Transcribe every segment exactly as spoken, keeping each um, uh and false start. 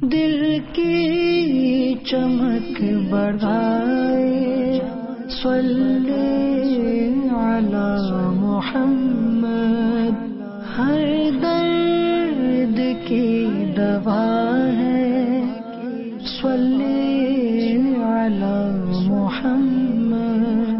دل کی چمک بڑھائے صلی علی محمد، ہر درد کی دوا ہے صلی علی محمد۔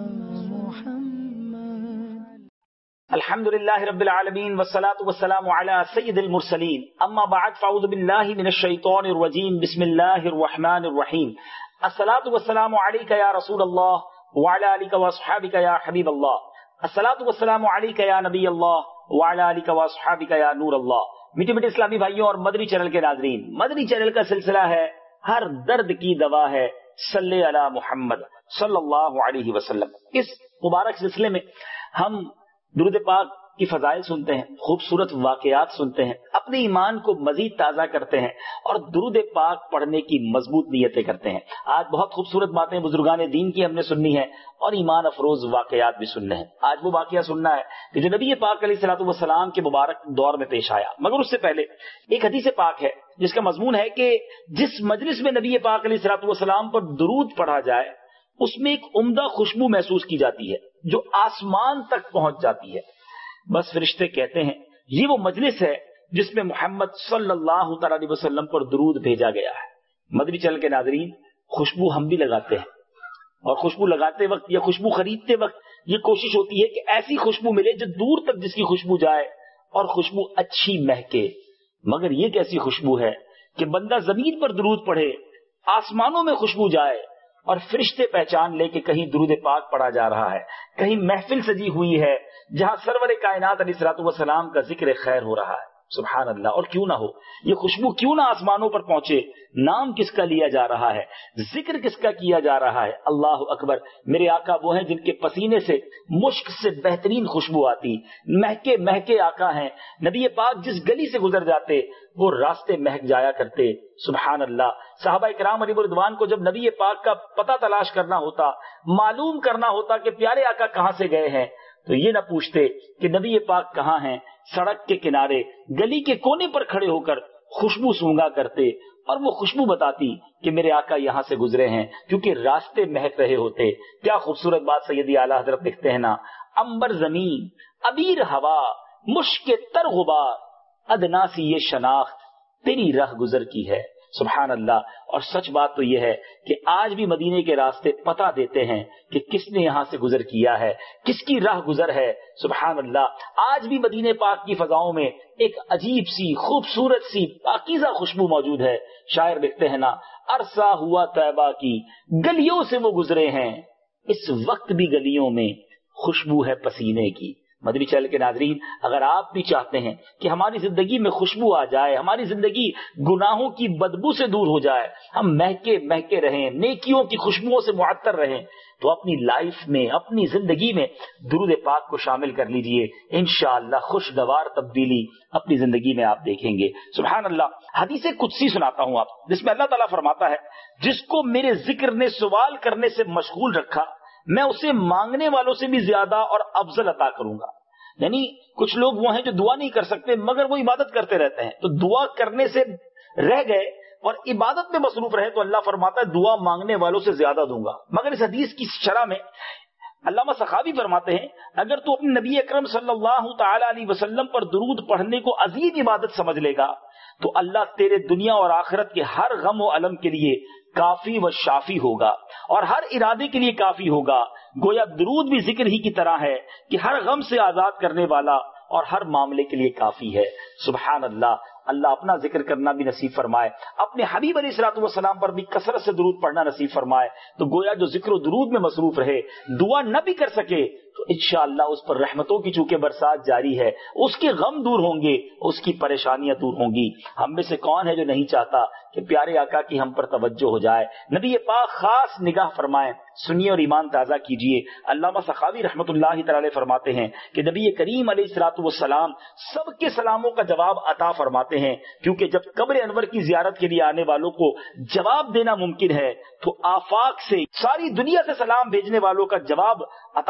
الحمد للہ رب العالمین والصلاة والسلام علی سید المرسلین، اما بعد فاعوذ باللہ من الشیطان الرجیم، بسم اللہ الرحمن الرحیم۔ الصلاة والسلام علیک یا رسول اللہ وعلی آلک واصحابک یا حبیب اللہ، الصلاة والسلام علیک یا نبی اللہ وعلی آلک واصحابک یا نور اللہ۔ میٹھے میٹھے اسلامی بھائیوں اور مدنی چینل کے ناظرین، مدنی چینل کا سلسلہ ہے ہر درد کی دوا ہے صلی علی محمد صلی اللہ علیہ وسلم۔ اس مبارک سلسلے میں ہم درود پاک کی فضائل سنتے ہیں، خوبصورت واقعات سنتے ہیں، اپنے ایمان کو مزید تازہ کرتے ہیں اور درود پاک پڑھنے کی مضبوط نیتیں کرتے ہیں۔ آج بہت خوبصورت باتیں بزرگان دین کی ہم نے سننی ہے اور ایمان افروز واقعات بھی سننے ہیں۔ آج وہ واقعہ سننا ہے کہ جو نبی پاک علیہ الصلوۃ والسلام کے مبارک دور میں پیش آیا، مگر اس سے پہلے ایک حدیث پاک ہے جس کا مضمون ہے کہ جس مجلس میں نبی پاک علیہ الصلوۃ والسلام پر درود پڑھا جائے اس میں ایک عمدہ خوشبو محسوس کی جاتی ہے جو آسمان تک پہنچ جاتی ہے۔ بس فرشتے کہتے ہیں یہ وہ مجلس ہے جس میں محمد صلی اللہ تعالی علیہ وسلم پر درود بھیجا گیا ہے۔ مدنی چینل کے ناظرین، خوشبو ہم بھی لگاتے ہیں اور خوشبو لگاتے وقت یا خوشبو خریدتے وقت یہ کوشش ہوتی ہے کہ ایسی خوشبو ملے جو دور تک جس کی خوشبو جائے اور خوشبو اچھی مہکے۔ مگر یہ کیسی خوشبو ہے کہ بندہ زمین پر درود پڑھے، آسمانوں میں خوشبو جائے اور فرشتے پہچان لے کہ کہیں درود پاک پڑھا جا رہا ہے، کہیں محفل سجی ہوئی ہے جہاں سرور کائنات علیہ الصلوۃ والسلام کا ذکر خیر ہو رہا ہے۔ سبحان اللہ۔ اور کیوں نہ ہو یہ خوشبو، کیوں نہ آسمانوں پر پہنچے؟ نام کس کا لیا جا رہا ہے، ذکر کس کا کیا جا رہا ہے؟ اللہ اکبر۔ میرے آقا وہ ہیں جن کے پسینے سے مشک سے بہترین خوشبو آتی، مہکے مہکے آقا ہیں۔ نبی پاک جس گلی سے گزر جاتے وہ راستے مہک جایا کرتے۔ سبحان اللہ۔ صحابہ کرام علیہ رضوان کو جب نبی پاک کا پتہ تلاش کرنا ہوتا، معلوم کرنا ہوتا کہ پیارے آقا کہاں سے گئے ہیں، تو یہ نہ پوچھتے کہ نبی پاک کہاں ہیں، سڑک کے کنارے گلی کے کونے پر کھڑے ہو کر خوشبو سونگا کرتے اور وہ خوشبو بتاتی کہ میرے آقا یہاں سے گزرے ہیں، کیونکہ راستے مہک رہے ہوتے۔ کیا خوبصورت بات سیدی اعلیٰ حضرت لکھتے ہیں نا، امبر زمین، ابیر ہوا، مشک تر غبار، ادنا سی یہ شناخت تیری راہ گزر کی ہے۔ سبحان اللہ۔ اور سچ بات تو یہ ہے کہ آج بھی مدینے کے راستے پتہ دیتے ہیں کہ کس نے یہاں سے گزر کیا ہے، کس کی راہ گزر ہے۔ سبحان اللہ۔ آج بھی مدینے پاک کی فضاؤں میں ایک عجیب سی، خوبصورت سی، پاکیزہ خوشبو موجود ہے۔ شاعر لکھتے ہیں نا، عرصہ ہوا طیبہ کی گلیوں سے وہ گزرے ہیں، اس وقت بھی گلیوں میں خوشبو ہے پسینے کی۔ مدنی چینل کے ناظرین، اگر آپ بھی چاہتے ہیں کہ ہماری زندگی میں خوشبو آ جائے، ہماری زندگی گناہوں کی بدبو سے دور ہو جائے، ہم مہکے مہکے رہیں، نیکیوں کی خوشبوؤں سے معطر رہیں، تو اپنی لائف میں، اپنی زندگی میں درود پاک کو شامل کر لیجئے۔ انشاءاللہ خوشگوار تبدیلی اپنی زندگی میں آپ دیکھیں گے۔ سبحان اللہ۔ حدیث قدسی سناتا ہوں آپ، جس میں اللہ تعالیٰ فرماتا ہے، جس کو میرے ذکر نے سوال کرنے سے مشغول رکھا میں اسے مانگنے والوں سے بھی زیادہ اور افضل عطا کروں گا۔ یعنی کچھ لوگ وہ ہیں جو دعا نہیں کر سکتے مگر وہ عبادت کرتے رہتے ہیں، تو دعا کرنے سے رہ گئے اور عبادت میں مصروف رہے تو اللہ فرماتا ہے دعا مانگنے والوں سے زیادہ دوں گا۔ مگر اس حدیث کی شرح میں علامہ سخاوی فرماتے ہیں، اگر تو اپنے نبی اکرم صلی اللہ تعالی علیہ وسلم پر درود پڑھنے کو عظیم عبادت سمجھ لے گا تو اللہ تیرے دنیا اور آخرت کے ہر غم و الم کے لیے کافی و شافی ہوگا اور ہر ارادے کے لیے کافی ہوگا۔ گویا درود بھی ذکر ہی کی طرح ہے کہ ہر غم سے آزاد کرنے والا اور ہر معاملے کے لیے کافی ہے۔ سبحان اللہ۔ اللہ اپنا ذکر کرنا بھی نصیب فرمائے، اپنے حبیب علیہ الصلوۃ والسلام پر بھی کثرت سے درود پڑھنا نصیب فرمائے، تو گویا جو ذکر و درود میں مصروف رہے، دعا نہ بھی کر سکے تو انشاءاللہ اس پر رحمتوں کی چونکہ برسات جاری ہے، اس کے غم دور ہوں گے، اس کی پریشانیاں دور ہوں گی۔ ہم میں سے کون ہے جو نہیں چاہتا کہ پیارے آقا کی ہم پر توجہ ہو جائے، نبی پاک خاص نگاہ فرمائیں۔ سنیے اور ایمان تازہ کیجیے۔ علامہ سخاوی رحمۃ اللہ تعالی فرماتے ہیں کہ نبی کریم علیہ الصلوۃ والسلام سب کے سلاموں کا جواب عطا فرماتے ہیں، کیونکہ جب قبر انور کی زیارت کے لیے آنے والوں کو جواب دینا ممکن ہے تو آفاق سے ساری دنیا سے سلام بھیجنے والوں کا جواب عطا فرمانا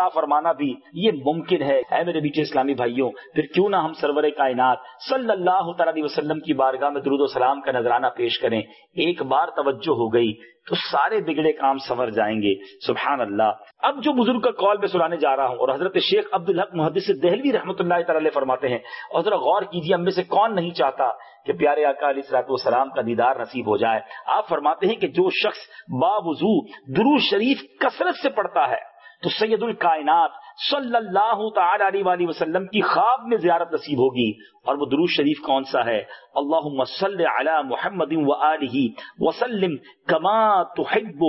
کرنا بھی یہ ممکن ہے۔ اے میرے بیٹے اسلامی بھائیوں، پھر کیوں نہ ہم سرور کائنات صلی اللہ تعالی علیہ وسلم کی بارگاہ میں درود و سلام کا نذرانہ پیش کریں۔ ایک بار توجہ ہو گئی تو سارے بگڑے کام سنور جائیں گے۔ سبحان اللہ۔ اب جو بزرگ کا قول میں سنانے جا رہا ہوں، اور حضرت شیخ عبدالحق محدث دہلوی رحمۃ اللہ تعالی علیہ فرماتے ہیں، اور ذرا غور کیجیے، ہم میں سے کون نہیں چاہتا کہ پیارے آقا علیہ الصلوۃ والسلام کا دیدار نصیب ہو جائے۔ آپ فرماتے ہیں کہ جو شخص باوضو درود شریف کثرت سے پڑھتا ہے تو سید الکائنات صلی اللہ تعالی علیہ وآلہ وسلم کی خواب میں زیارت نصیب ہوگی۔ اور وہ درود شریف کون سا ہے؟ اللہم صلی علی محمد وآلہ وسلم کما تحب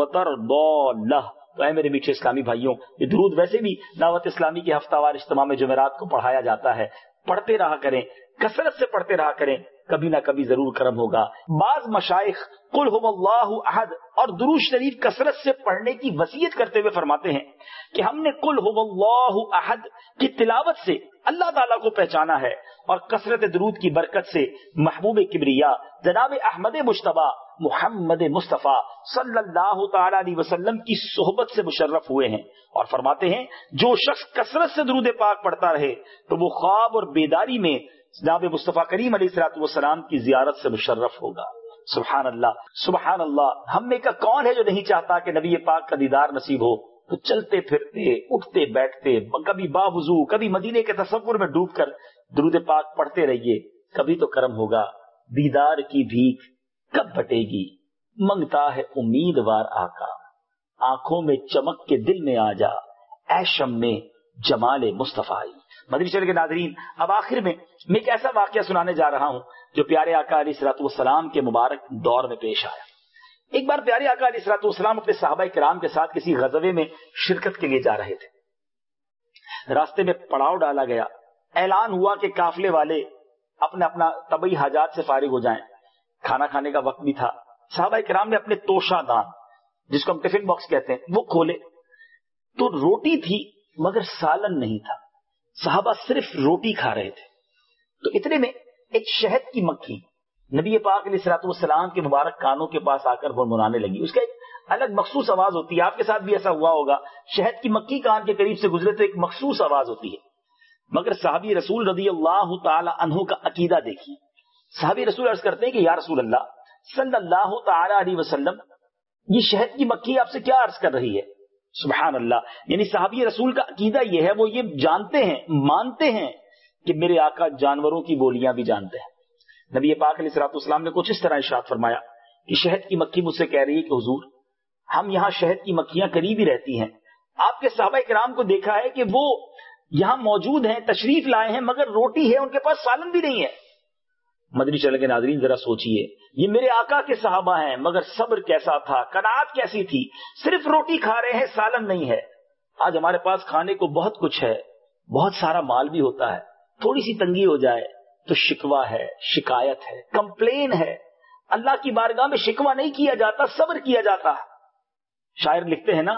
وترضی لہ۔ تو اے میرے میٹھے اسلامی بھائیوں، یہ درود ویسے بھی دعوت اسلامی کے ہفتہ وار اجتماع میں جمعرات کو پڑھایا جاتا ہے، پڑھتے رہا کریں، کثرت سے پڑھتے رہا کریں، کبھی نہ کبھی ضرور کرم ہوگا۔ بعض مشائخ قل هو اللہ احد اور درود شریف کثرت سے پڑھنے کی وصیت کرتے ہوئے فرماتے ہیں کہ ہم نے قل هو اللہ احد کی تلاوت سے اللہ تعالیٰ کو پہچانا ہے، اور کثرت درود کی برکت سے محبوب کبریا جناب احمد مجتبی محمد مصطفیٰ صلی اللہ تعالی علیہ وسلم کی صحبت سے مشرف ہوئے ہیں۔ اور فرماتے ہیں جو شخص کثرت سے درود پاک پڑھتا رہے تو وہ خواب اور بیداری میں جناب مصطفیٰ کریم علیہ الصلوۃ والسلام کی زیارت سے مشرف ہوگا۔ سبحان اللہ، سبحان اللہ۔ ہم میں کا کون ہے جو نہیں چاہتا کہ نبی پاک کا دیدار نصیب ہو؟ تو چلتے پھرتے، اٹھتے بیٹھتے، کبھی باوضو، کبھی مدینے کے تصور میں ڈوب کر درود پاک پڑھتے رہیے، کبھی تو کرم ہوگا۔ دیدار کی بھیک کب بٹے گی، منگتا ہے امیدوار آقا، آنکھوں میں چمک کے دل میں آ جا، اے شم میں جمال مصطفیٰ۔ مدنی چینل کے ناظرین، اب آخر میں میں ایک ایسا واقعہ سنانے جا رہا ہوں جو پیارے آقا علیہ الصلوۃ والسلام کے مبارک دور میں پیش آیا۔ ایک بار پیارے آقا علیہ الصلوۃ والسلام اپنے صحابہ کرام کے ساتھ کسی غزوے میں شرکت کے لیے جا رہے تھے۔ راستے میں پڑاؤ ڈالا گیا، اعلان ہوا کہ قافلے والے اپنے اپنا طبعی حاجات سے فارغ ہو جائیں، کھانا کھانے کا وقت بھی تھا۔ صحابہ کرام نے اپنے توشہ دان، جس کو ہم ٹفن باکس کہتے ہیں، وہ کھولے تو روٹی تھی مگر سالن نہیں تھا۔ صحابہ صرف روٹی کھا رہے تھے۔ تو اتنے میں ایک شہد کی مکھی نبی پاک علیہ الصلوۃ والسلام کے مبارک کانوں کے پاس آ کر بھنبھنانے لگی۔ اس کا ایک الگ مخصوص آواز ہوتی ہے، آپ کے ساتھ بھی ایسا ہوا ہوگا، شہد کی مکھی کان کے قریب سے گزرے تو ایک مخصوص آواز ہوتی ہے۔ مگر صحابی رسول رضی اللہ تعالی عنہ کا عقیدہ دیکھیے۔ صحابی رسول عرض کرتے ہیں کہ یا رسول اللہ صلی اللہ تعالی علیہ وسلم، یہ شہد کی مکھی آپ سے کیا عرض کر رہی ہے؟ سبحان اللہ، یعنی صحابی رسول کا عقیدہ یہ ہے، وہ یہ جانتے ہیں، مانتے ہیں کہ میرے آقا جانوروں کی بولیاں بھی جانتے ہیں۔ نبی پاک علیہ الصلوۃ والسلام نے کچھ اس طرح ارشاد فرمایا کہ شہد کی مکھی مجھ سے کہہ رہی ہے کہ حضور ہم یہاں شہد کی مکھیاں قریب ہی رہتی ہیں، آپ کے صحابہ کرام کو دیکھا ہے کہ وہ یہاں موجود ہیں، تشریف لائے ہیں، مگر روٹی ہے، ان کے پاس سالن بھی نہیں ہے۔ مدنی چینل کے ناظرین ذرا سوچئے، یہ میرے آقا کے صحابہ ہیں، مگر صبر کیسا تھا، قناعت کیسی تھی، صرف روٹی کھا رہے ہیں، سالن نہیں ہے۔ آج ہمارے پاس کھانے کو بہت کچھ ہے، بہت سارا مال بھی ہوتا ہے، تھوڑی سی تنگی ہو جائے تو شکوہ ہے، شکایت ہے، کمپلین ہے۔ اللہ کی بارگاہ میں شکوہ نہیں کیا جاتا، صبر کیا جاتا۔ شاعر لکھتے ہیں نا،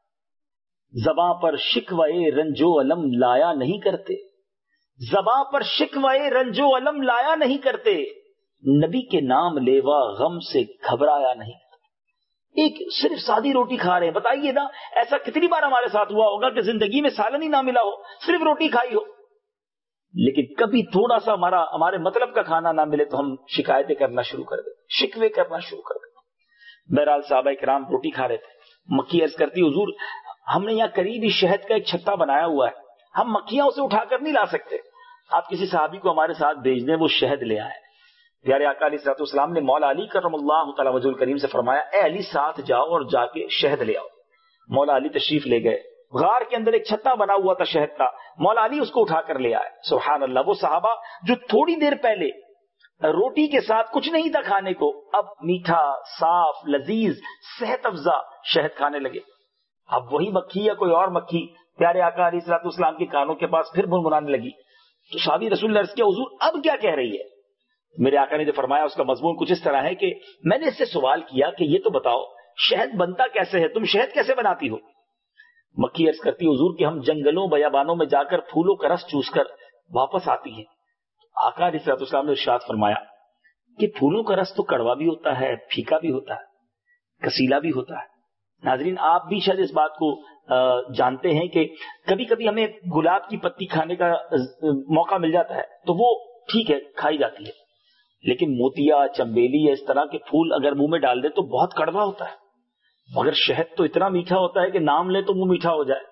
زباں پر شکوہ رنجو علم لایا نہیں کرتے، زباں پر شکوہ رنجو علم لایا نہیں کرتے، نبی کے نام لیوا غم سے گھبرایا نہیں کرتے۔ ایک صرف سادی روٹی کھا رہے ہیں، بتائیے نا ایسا کتنی بار ہمارے ساتھ ہوا ہوگا کہ زندگی میں سالن ہی نہ ملا ہو، صرف روٹی کھائی ہو، لیکن کبھی تھوڑا سا ہمارا ہمارے مطلب کا کھانا نہ ملے تو ہم شکایتیں کرنا شروع کر دیں، شکوے کرنا شروع کر دیں۔ بہرحال صحابہ کرام روٹی کھا رہے تھے۔ مکھی عرض کرتی حضور ہم نے یہاں قریب ہی شہد کا ایک چھتا بنایا ہوا ہے، ہم مکھیاں اسے اٹھا کر نہیں لا سکتے، آپ کسی صحابی کو ہمارے ساتھ بھیج دیں، وہ شہد لے آئے۔ پیارے آقا علیہ الصلوۃ والسلام نے مولا علی کرم اللہ تعالی وجہ الکریم سے فرمایا اے علی ساتھ جاؤ اور جا کے شہد لے آؤ۔ مولا علی تشریف لے گئے، غار کے اندر ایک چھتا بنا ہوا تھا شہد کا، مولا علی اس کو اٹھا کر لے آئے۔ سبحان اللہ، وہ صحابہ جو تھوڑی دیر پہلے روٹی کے ساتھ کچھ نہیں تھا کھانے کو، اب میٹھا، صاف، لذیذ، صحت افزا شہد کھانے لگے۔ اب وہی مکھی یا کوئی اور مکھی پیارے آقا علیہ الصلوۃ والسلام کے کانوں کے پاس پھر بنبنانے لگی۔ تو صحابی رسول نے عرض کیا حضور اب کیا کہہ رہی ہے؟ میرے آقا نے جو فرمایا اس کا مضمون کچھ اس طرح ہے کہ میں نے اس سے سوال کیا کہ یہ تو بتاؤ شہد بنتا کیسے ہے، تم شہد کیسے بناتی ہو؟ مکھی عرض کرتی حضور کہ ہم جنگلوں بیابانوں میں جا کر پھولوں کا رس چوس کر واپس آتی ہیں۔ آقا علیہ الصلوۃ والسلام نے ارشاد فرمایا کہ پھولوں کا رس تو کڑوا بھی ہوتا ہے، پھیکا بھی ہوتا ہے، کسیلا بھی ہوتا ہے۔ ناظرین آپ بھی شاید اس بات کو جانتے ہیں کہ کبھی کبھی ہمیں گلاب کی پتی کھانے کا موقع مل جاتا ہے تو وہ ٹھیک ہے کھائی جاتی ہے، لیکن موتیا، چمبیلی یا اس طرح کے پھول اگر منہ میں ڈال دے تو بہت کڑوا ہوتا ہے، مگر شہد تو اتنا میٹھا ہوتا ہے کہ نام لے تو منہ میٹھا ہو جائے۔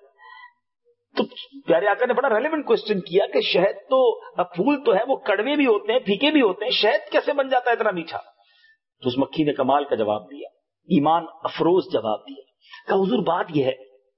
تو پیارے آقا نے بڑا ریلیونٹ کوشچن کیا کہ شہد تو پھول تو ہے وہ کڑوے بھی ہوتے ہیں، پھیکے بھی ہوتے ہیں، شہد کیسے بن جاتا ہے اتنا میٹھا؟ تو اس مکھی نے کمال کا جواب دیا، ایمان افروز جواب دیا کہ حضور بات یہ ہے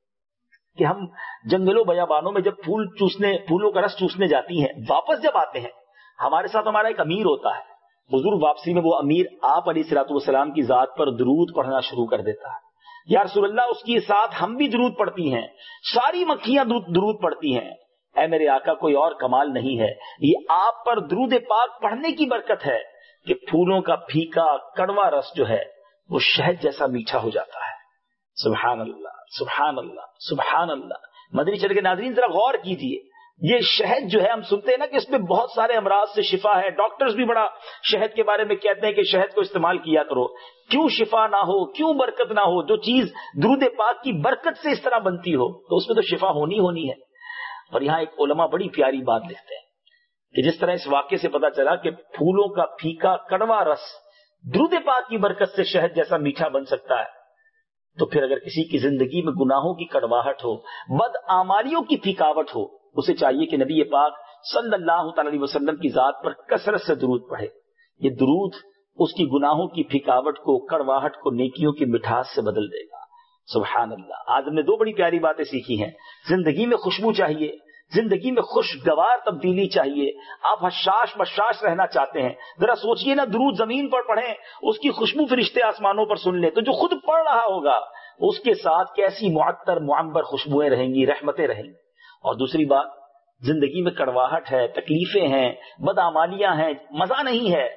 کہ ہم جنگلوں بیابانوں میں جب پھول چوسنے پھولوں کا رس چوسنے جاتی ہیں، واپس جب آتے ہیں ہمارے ساتھ ہمارا ایک امیر ہوتا ہے، حضور واپسی میں وہ امیر آپ علیہ الصلوۃ والسلام کی ذات پر درود پڑھنا شروع کر دیتا ہے۔ یا رسول اللہ اس کی ساتھ ہم بھی درود پڑھتی ہیں، ساری مکھیاں درود پڑھتی ہیں۔ اے میرے آقا کوئی اور کمال نہیں ہے، یہ آپ پر درود پاک پڑھنے کی برکت ہے کہ پھولوں کا پھیکا کڑوا رس جو ہے وہ شہد جیسا میٹھا ہو جاتا ہے۔ سبحان اللہ، سبحان اللہ، سبحان اللہ۔ مدنی چینل کے ناظرین ذرا غور کیجئے، یہ شہد جو ہے ہم سنتے ہیں نا کہ اس میں بہت سارے امراض سے شفا ہے، ڈاکٹرز بھی بڑا شہد کے بارے میں کہتے ہیں کہ شہد کو استعمال کیا کرو۔ کیوں شفا نہ ہو، کیوں برکت نہ ہو؟ جو چیز درود پاک کی برکت سے اس طرح بنتی ہو تو اس میں تو شفا ہونی ہونی ہے۔ اور یہاں ایک علماء بڑی پیاری بات لکھتے ہیں کہ جس طرح اس واقعے سے پتا چلا کہ پھولوں کا پھیکا کڑوا رس درود پاک کی برکت سے شہد جیسا میٹھا بن سکتا ہے، تو پھر اگر کسی کی زندگی میں گناہوں کی کڑواہٹ ہو، بد اعمالیوں کی پھیکاوٹ ہو، اسے چاہیے کہ نبی پاک صلی اللہ تعالی علیہ وسلم کی ذات پر کثرت سے درود پڑھے۔ یہ درود اس کی گناہوں کی پھیکاوٹ کو، کڑواہٹ کو نیکیوں کی مٹھاس سے بدل دے گا۔ سبحان اللہ۔ آج ہم نے دو بڑی پیاری باتیں سیکھی ہیں، زندگی میں خوشبو چاہیے، زندگی میں خوشگوار تبدیلی چاہیے۔ آپ حشاش بشاش رہنا چاہتے ہیں، ذرا سوچئے نا، درود زمین پر پڑھیں، اس کی خوشبو فرشتے آسمانوں پر سن لیں تو جو خود پڑھ رہا ہوگا اس کے ساتھ کیسی معطر معمبر خوشبوئیں رہیں گی، رحمتیں رہیں گی۔ اور دوسری بات، زندگی میں کڑواہٹ ہے، تکلیفیں ہیں، بدعمالیاں ہیں، مزہ نہیں ہے،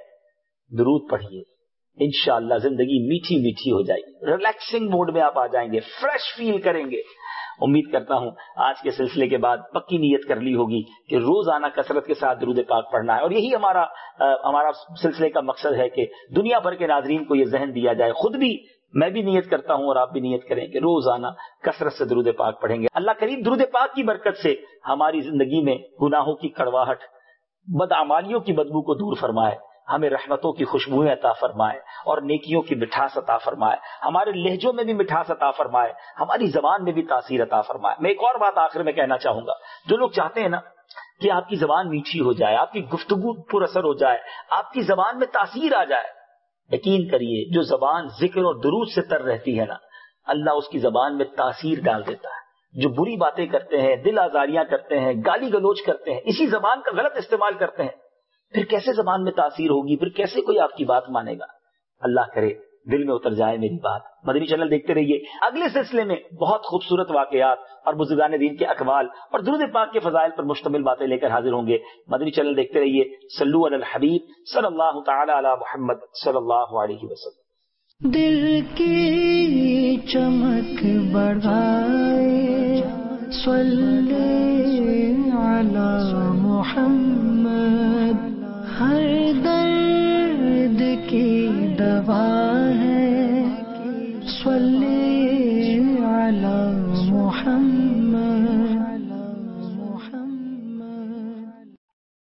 درود پڑھیے، انشاءاللہ زندگی میٹھی میٹھی ہو جائے گی، ریلیکسنگ موڈ میں آپ آ جائیں گے، فریش فیل کریں گے۔ امید کرتا ہوں آج کے سلسلے کے بعد پکی نیت کر لی ہوگی کہ روزانہ کثرت کے ساتھ درود پاک پڑھنا ہے، اور یہی ہمارا ہمارا سلسلے کا مقصد ہے کہ دنیا بھر کے ناظرین کو یہ ذہن دیا جائے، خود بھی میں بھی نیت کرتا ہوں اور آپ بھی نیت کریں کہ روزانہ کثرت سے درود پاک پڑھیں گے۔ اللہ کریم درود پاک کی برکت سے ہماری زندگی میں گناہوں کی کڑواہٹ، بدعمالیوں کی بدبو کو دور فرمائے، ہمیں رحمتوں کی خوشبوئیں عطا فرمائے اور نیکیوں کی مٹھاس عطا فرمائے، ہمارے لہجوں میں بھی مٹھاس عطا فرمائے، ہماری زبان میں بھی تاثیر عطا فرمائے۔ میں ایک اور بات آخر میں کہنا چاہوں گا، جو لوگ چاہتے ہیں نا کہ آپ کی زبان میٹھی ہو جائے، آپ کی گفتگو پر اثر ہو جائے، آپ کی زبان میں تاثیر آ جائے، یقین کریے جو زبان ذکر اور درود سے تر رہتی ہے نا، اللہ اس کی زبان میں تاثیر ڈال دیتا ہے۔ جو بری باتیں کرتے ہیں، دل آزاریاں کرتے ہیں، گالی گلوچ کرتے ہیں، اسی زبان کا غلط استعمال کرتے ہیں، پھر کیسے زبان میں تاثیر ہوگی؟ پھر کیسے کوئی آپ کی بات مانے گا؟ اللہ کرے دل میں اتر جائے میری بات۔ مدنی چینل دیکھتے رہیے، اگلے سلسلے میں بہت خوبصورت واقعات اور بزرگان دین کے اقوال اور درود پاک کے فضائل پر مشتمل باتیں لے کر حاضر ہوں گے۔ مدنی چینل دیکھتے رہیے۔ صلو علی الحبیب صلی اللہ تعالی علی محمد صلی اللہ علیہ وسلم۔ دل کی چمک بڑھائے، صلی علی محمد، ہر درد کی دوا ہے، صلی